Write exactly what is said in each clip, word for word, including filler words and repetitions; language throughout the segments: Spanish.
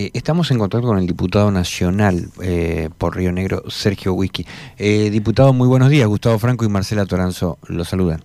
Eh, estamos en contacto con el diputado nacional eh, por Río Negro, Sergio Whisky. Eh, diputado, muy buenos días. Gustavo Franco y Marcela Toranzo lo saludan.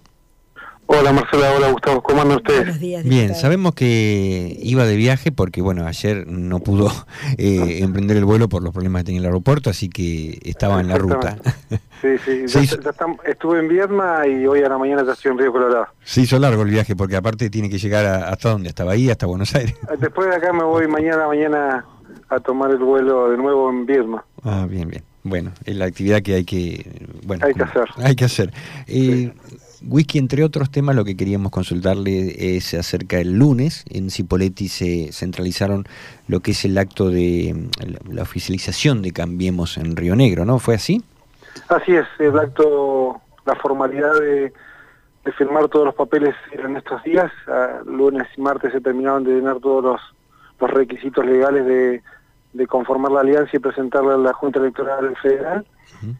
Hola Marcela, hola Gustavo, ¿cómo andan ustedes? Buenos días, diputado. Bien, sabemos que iba de viaje porque, bueno, ayer no pudo eh, emprender el vuelo por los problemas que tenía el aeropuerto, así que estaba en la ruta. Sí, sí, ya, hizo... ya estamos, estuve en Viedma y hoy a la mañana ya estoy en Río Colorado. Se hizo largo el viaje porque aparte tiene que llegar a, hasta dónde, hasta Bahía, hasta Buenos Aires. Después de acá me voy mañana mañana a tomar el vuelo de nuevo en Viedma. Ah, bien, bien. Bueno, es la actividad que hay que... Bueno, hay que hacer. Hay que hacer. Eh, sí. Whisky, entre otros temas, lo que queríamos consultarle es acerca del lunes. En Cipolletti se centralizaron lo que es el acto de la oficialización de Cambiemos en Río Negro, ¿no? ¿Fue así? Así es, el acto, la formalidad de, de firmar todos los papeles en estos días. A, lunes y martes se terminaron de llenar todos los, los requisitos legales de, de conformar la alianza y presentarla a la Junta Electoral Federal. Uh-huh.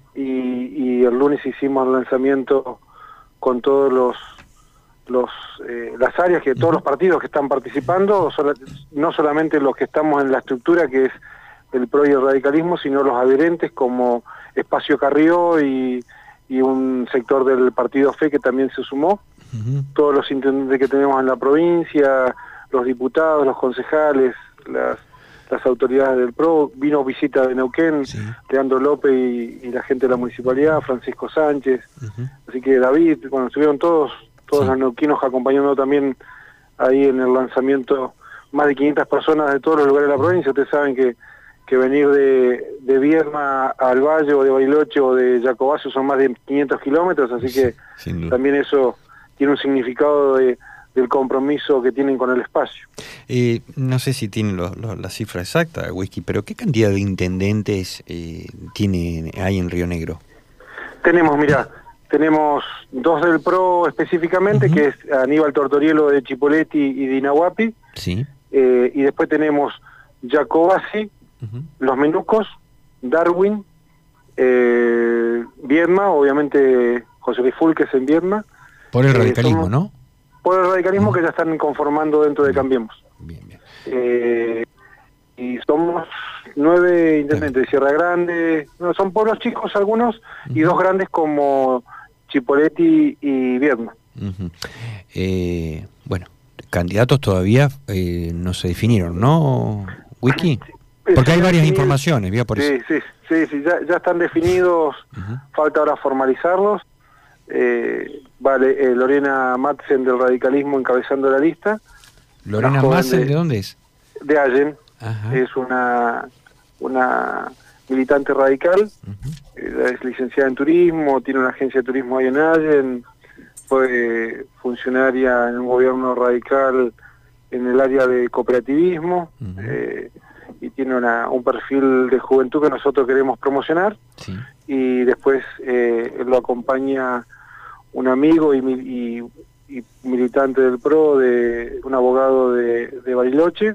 y, y el lunes hicimos el lanzamiento con todos los, los eh, las áreas, que todos los partidos que están participando, no solamente los que estamos en la estructura, que es el P R O y el radicalismo, sino los adherentes como Espacio Carrió y, y un sector del Partido Fe que también se sumó, uh-huh. Todos los intendentes que tenemos en la provincia, los diputados, los concejales, las, las autoridades del P R O, vino visita de Neuquén, sí. Leandro López y, y la gente de la municipalidad, Francisco Sánchez, uh-huh. Así que David, bueno, estuvieron todos, todos sí. Los neuquinos acompañando también ahí en el lanzamiento, más de quinientas personas de todos los lugares de la provincia. Ustedes saben que, que venir de, de Viedma al Valle o de Bariloche o de Jacobaccio son más de quinientos kilómetros, así que sí, también eso tiene un significado de, del compromiso que tienen con el espacio. Eh, no sé si tienen lo, lo, la cifra exacta, Whisky, pero ¿qué cantidad de intendentes eh, tiene, hay en Río Negro? Tenemos, mirá, tenemos dos del P R O específicamente, uh-huh. Que es Aníbal Tortorielo de Cipolletti y de Inahuapi, sí. eh, y después tenemos Jacobacci, uh-huh. Los Menucos, Darwin, eh, Viedma, obviamente José Luis Fulques en Viedma. Por el radicalismo, eh, somos, ¿no? Por el radicalismo, uh-huh. Que ya están conformando dentro de Cambiemos. Bien, bien. Eh, y somos nueve intendentes de Sierra Grande, no, son pueblos chicos algunos, uh-huh. Y dos grandes como Cipolletti y Viedma. Uh-huh. eh, bueno, candidatos todavía eh, no se definieron, ¿no, Whisky? Porque hay varias informaciones, ¿vio? Por sí, eso. sí, sí, sí, ya, ya están definidos, uh-huh. Falta ahora formalizarlos. Eh, vale, eh, Lorena Madsen del radicalismo encabezando la lista. ¿Lorena Madsen de, de dónde es? De Allen. Ajá. Es una una militante radical, uh-huh. Ella es licenciada en turismo, tiene una agencia de turismo ahí en Allen, fue funcionaria en un gobierno radical en el área de cooperativismo, uh-huh. eh, y tiene una, un perfil de juventud que nosotros queremos promocionar, sí. Y después eh, lo acompaña un amigo y, y, y militante del P R O, de un abogado de, de Bariloche,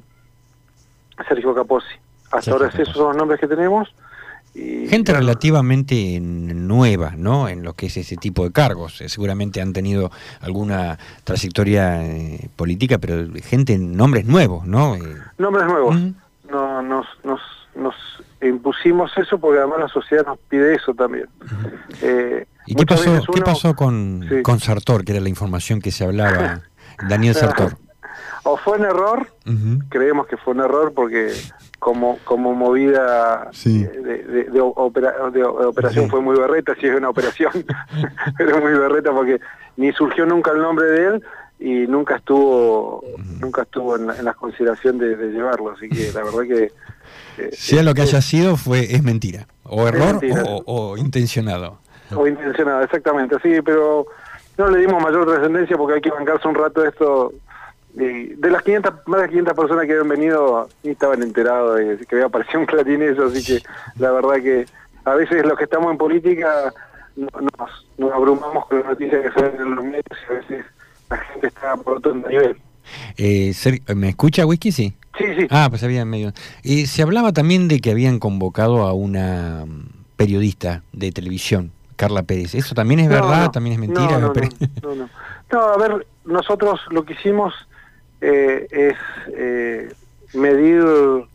Sergio Capozzi. Hasta Sergio ahora Capozzi. Esos son los nombres que tenemos. Y, gente bueno, relativamente nueva, ¿no? En lo que es ese tipo de cargos. Seguramente han tenido alguna trayectoria eh, política, pero gente, nombres nuevos, ¿no? Eh, nombres nuevos. Uh-huh. No, nos, nos, nos impusimos eso porque además la sociedad nos pide eso también. Uh-huh. eh, ¿Y qué pasó, uno... qué pasó con, sí. con Sartor, que era la información que se hablaba? Daniel Sartor. O fue un error, uh-huh. Creemos que fue un error porque como como movida, sí. de, de, de, opera, de operación, sí. Fue muy berreta, sí es una operación, pero muy berreta porque ni surgió nunca el nombre de él y nunca estuvo uh-huh. nunca estuvo en la, en la consideración de, de llevarlo, así que la verdad que... Eh, sea lo que haya sido, fue es mentira, o error mentira. O, o intencionado. O intencionado, exactamente, sí, pero no le dimos mayor trascendencia porque hay que bancarse un rato esto. Y de las quinientas, más de quinientas personas que habían venido, ni estaban enterados de que había aparecido un clarín eso, así que la verdad que a veces los que estamos en política nos, nos abrumamos con las noticias que salen en los medios y a veces la gente está por otro nivel. Eh, ¿Me escucha, Whisky? Sí. Sí, sí. Ah, pues había medio... Eh, se hablaba también de que habían convocado a una periodista de televisión, Carla Pérez. ¿Eso también es no, verdad? No, ¿también es mentira? No, no, no, no, no. No, a ver, nosotros lo que hicimos... Eh, es eh, medir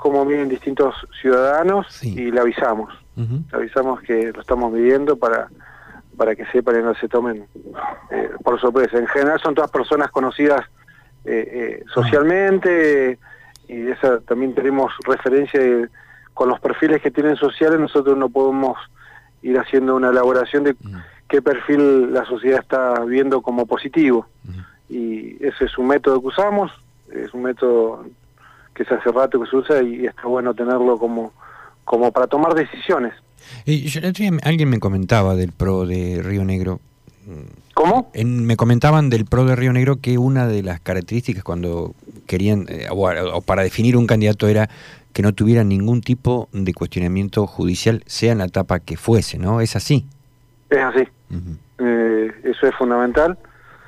cómo vienen distintos ciudadanos sí. y le avisamos. Uh-huh. Le avisamos que lo estamos midiendo para para que sepan y no se tomen eh, por sorpresa. En general son todas personas conocidas eh, eh, socialmente, eh, y esa también tenemos referencia de, con los perfiles que tienen sociales. Nosotros no podemos ir haciendo una elaboración de uh-huh. qué perfil la sociedad está viendo como positivo. Uh-huh. Y ese es un método que usamos, es un método que se hace rato que se usa y está bueno tenerlo como, como para tomar decisiones. Y yo, alguien me comentaba del PRO de Río Negro. ¿Cómo? En, me comentaban del PRO de Río Negro que una de las características cuando querían, eh, o, o para definir un candidato, era que no tuviera ningún tipo de cuestionamiento judicial, sea en la etapa que fuese, ¿no? ¿Es así? Es así. Uh-huh. eh, eso es fundamental.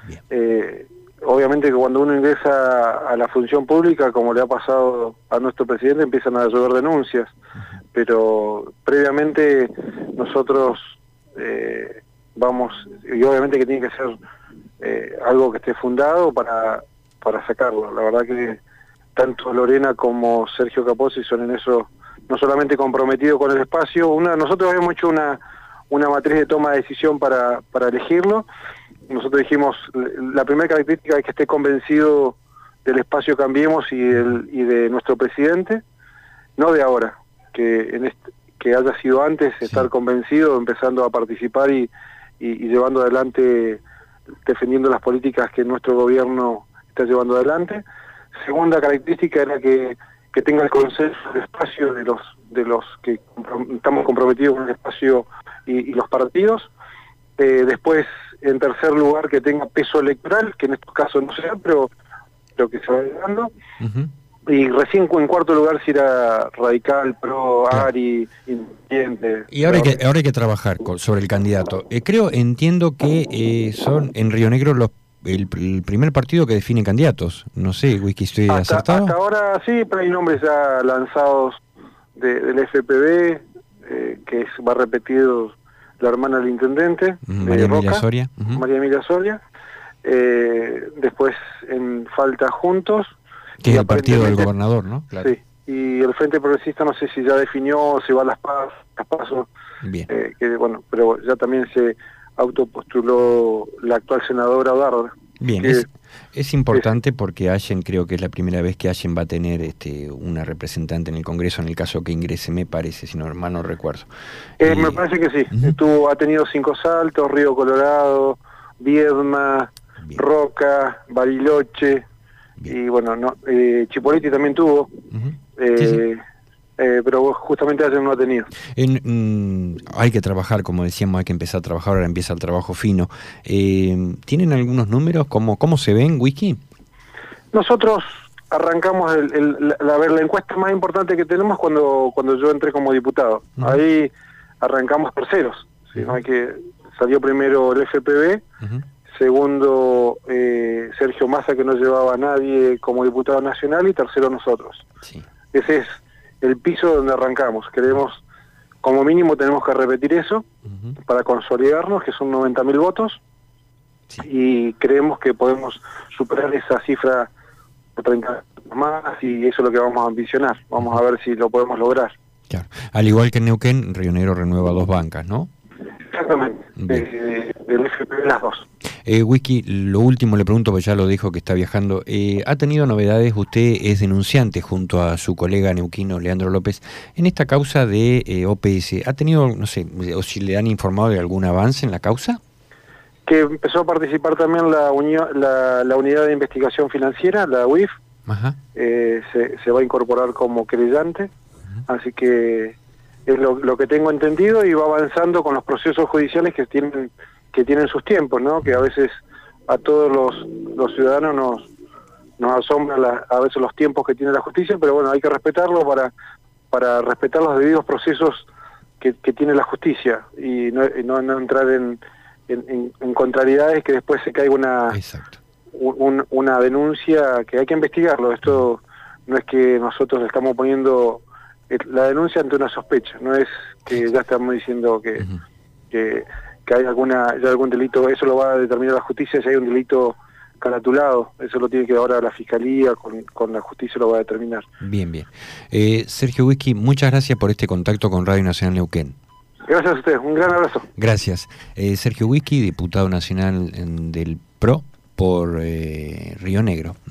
Eh, obviamente que cuando uno ingresa a la función pública, como le ha pasado a nuestro presidente, empiezan a llover denuncias. Uh-huh. Pero previamente nosotros eh, vamos, y obviamente que tiene que ser eh, algo que esté fundado para, para sacarlo. La verdad que tanto Lorena como Sergio Capozzi son en eso no solamente comprometidos con el espacio. Una, nosotros habíamos hecho una, una matriz de toma de decisión para, para elegirlo. Nosotros dijimos, la primera característica es que esté convencido del espacio Cambiemos y, el, y de nuestro presidente, no de ahora, que en este, que haya sido antes sí. estar convencido, empezando a participar y, y, y llevando adelante, defendiendo las políticas que nuestro gobierno está llevando adelante. Segunda característica era que, que tenga el consenso del espacio de los de los que estamos comprometidos con el espacio y, y los partidos. Eh, después, en tercer lugar, que tenga peso electoral, que en estos casos no sea, pero lo que se va dando. Uh-huh. Y recién en cuarto lugar si era radical, pro, claro. Ari, independiente. Y ahora hay que, ahora hay que trabajar con, sobre el candidato. Eh, creo, entiendo que eh, son en Río Negro los el, el primer partido que define candidatos. No sé, Whisky, ¿estoy hasta, acertado? Hasta ahora sí, pero hay nombres ya lanzados de, del F P B, eh, que es, va a repetir la hermana del intendente, uh-huh. María Emilia Soria. Uh-huh. María Emilia Soria. Eh, después en Falta Juntos. Que es el partido del gobernador, ¿no? Claro. Sí, y el Frente Progresista no sé si ya definió, si va a las PAS, las pasos. Bien. Eh, que bueno, pero ya también se autopostuló la actual senadora Odarda. Bien, que, es, es importante es, porque Allen, creo que es la primera vez que Allen va a tener este una representante en el Congreso, en el caso que ingrese, me parece, si no, mal no recuerdo. Eh, eh, me parece que sí, uh-huh. Estuvo, ha tenido Cinco Saltos, Río Colorado, Viedma, Bien. Roca, Bariloche. Bien. Y bueno, no, eh, Chipoleti también tuvo, uh-huh. eh, sí, sí. Eh, pero justamente ayer no ha tenido. En, mm, hay que trabajar, como decíamos, hay que empezar a trabajar, ahora empieza el trabajo fino. Eh, ¿Tienen algunos números? ¿Cómo, cómo se ven, Whisky? Nosotros arrancamos, el, el, la, la, la encuesta más importante que tenemos cuando cuando yo entré como diputado. Uh-huh. Ahí arrancamos terceros. ¿Sí? Uh-huh. Hay que, salió primero el F P B, uh-huh. Segundo, eh, Sergio Massa, que no llevaba a nadie como diputado nacional, y tercero nosotros. Sí. Ese es el piso donde arrancamos. Queremos, como mínimo tenemos que repetir eso uh-huh. para consolidarnos, que son noventa mil votos, sí. Y creemos que podemos superar esa cifra por treinta más, y eso es lo que vamos a ambicionar. Vamos uh-huh. a ver si lo podemos lograr. Claro. Al igual que en Neuquén, Río Negro renueva dos bancas, ¿no? Exactamente, eh, del F P B las dos. Eh, Whisky, lo último le pregunto, porque ya lo dijo que está viajando. Eh, ¿Ha tenido novedades? Usted es denunciante junto a su colega neuquino Leandro López en esta causa de eh, O P S. ¿Ha tenido, no sé, o si le han informado de algún avance en la causa? Que empezó a participar también la, unión, la, la Unidad de Investigación Financiera, la U I F. Ajá. Eh, se, se va a incorporar como querellante, uh-huh. Así que es lo, lo que tengo entendido, y va avanzando con los procesos judiciales que tienen que tienen sus tiempos, ¿no? Que a veces a todos los, los ciudadanos nos nos asombra la, a veces los tiempos que tiene la justicia, pero bueno, hay que respetarlo para para respetar los debidos procesos que, que tiene la justicia, y no, y no, no entrar en, en, en, en contrariedades que después se caiga una un, una denuncia que hay que investigarlo. Esto no es que nosotros estamos poniendo la denuncia ante una sospecha, no es que ya estamos diciendo que, uh-huh. que, que hay alguna ya algún delito. Eso lo va a determinar la justicia, si hay un delito caratulado. Eso lo tiene que ahora la Fiscalía, con, con la justicia lo va a determinar. Bien, bien. Eh, Sergio Whisky, muchas gracias por este contacto con Radio Nacional Neuquén. Gracias a ustedes, un gran abrazo. Gracias. Eh, Sergio Whisky, diputado nacional en, del P R O por eh, Río Negro.